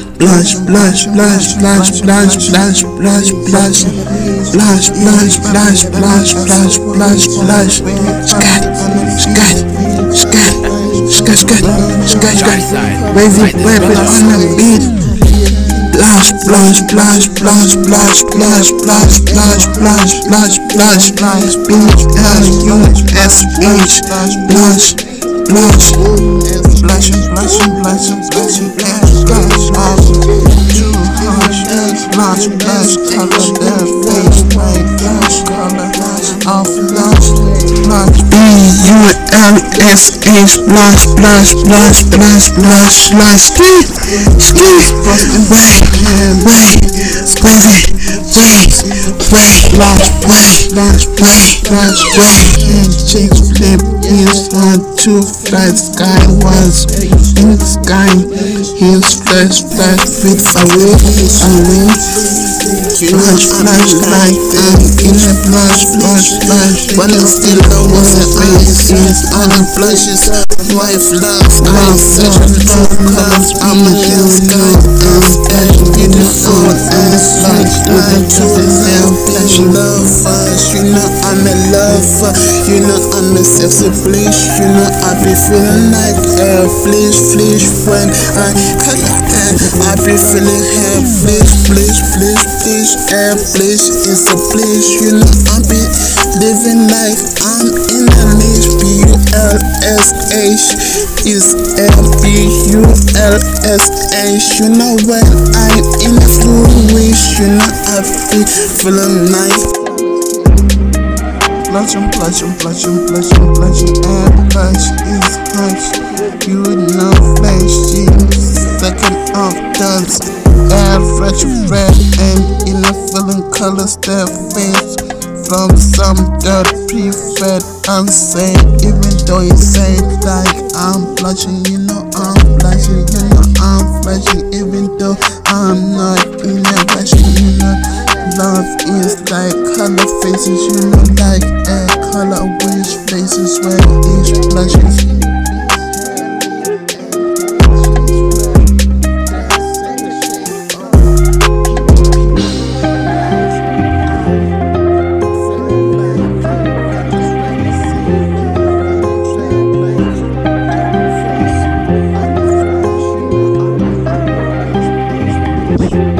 blush, blush, blush, blush, blush, blush, blush, blush, blush, blush, blush, blush, blush, blush, blush, scat, scat, scat, scat, scat, scat, scat, wavy weapon on the beat. Blush, blush, blush, blush, blush, blush, blush, blush, blush, blush, blush, blush, B-L-U-S-H, blush, blush, blushing, blushing, blushing, blushing, blush, blush, too harsh, blush, blush, color their face, white blush, color of blush, blush, B-U-L-S-H, blush, blush, blush, blush, blush, blush, ski, squeeze it, blush, and cheeks flip, heels 1, 2, flight, sky was in the sky, heels flash, feet away, flash, like in a blush, but it's still was a face, on the blushes, wife loves, I'm such a true love, I'm a little sky, beautiful ass, like to the flash, love us, you know I'm a lover, you know I'm a sexy bleach, you know I be feeling like a flesh when I be feeling her flesh, air flesh is a flesh, you know I be living like I'm in a niche, B-U-L-S-H is L-B-U-L-S-H, you know when I'm in a wish, you know I be feeling nice. Blushing, and blush is hush, you know flashy, second of dance, average red and in a feeling colors that face from some dirt pre-fed unsay, even though you say like I'm blushing, you know I'm blushing, you know I'm flashing, even though I'm not in a rush, you know love is like color faces, you know like a color which faces where each blushes. We'll be right back.